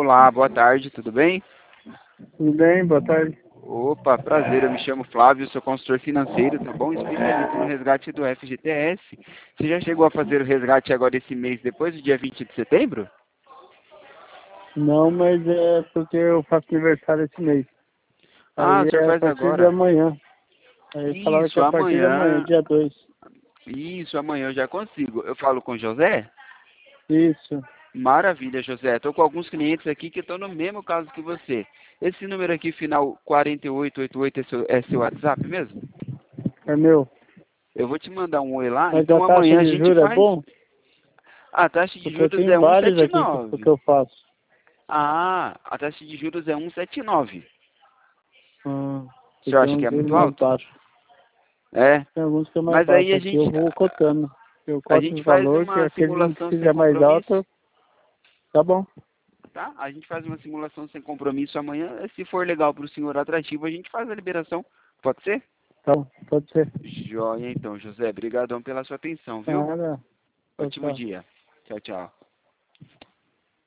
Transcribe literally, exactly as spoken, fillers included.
Olá, boa tarde, tudo bem? Tudo bem, boa tarde. Opa, prazer, eu me chamo Flávio, sou consultor financeiro, tá bom? Especialista no resgate do F G T S. Você já chegou a fazer o resgate agora esse mês, depois do dia vinte de setembro? Não, mas é porque eu faço aniversário esse mês. Ah, Aí o senhor é a faz partir de agora. amanhã. Aí falaram que Isso, é a partir de amanhã, amanhã. dia dois. Isso, amanhã eu já consigo. Eu falo com o José? Isso, Maravilha, José. Estou com alguns clientes aqui que estão no mesmo caso que você. Esse número aqui, final quatro oito oito oito, é seu, é seu WhatsApp mesmo? é meu. Eu vou te mandar um oi lá, Mas a então taxa amanhã a de gente juros é faz. bom? A taxa de Porque eu juros é tenho vários aqui que, cento e setenta e nove. que eu faço. Ah, a taxa de juros é cento e setenta e nove. Hum, O eu senhor tenho acha que uns é juros muito mais alto? baixos. É. Tem alguns que é mais Mas aí baixo a aqui, eu gente, vou cotando. Eu a coto gente os faz valores, que uma aquele que simulação sem fizer mais compromisso, alto, tá bom. tá? A gente faz uma simulação sem compromisso amanhã. Se for legal para o senhor atrativo, a gente faz a liberação. Pode ser? Tá bom, pode ser. Joia então, José. Obrigadão pela sua atenção, viu? Nada. Tchau, Ótimo tchau. dia. Tchau, tchau.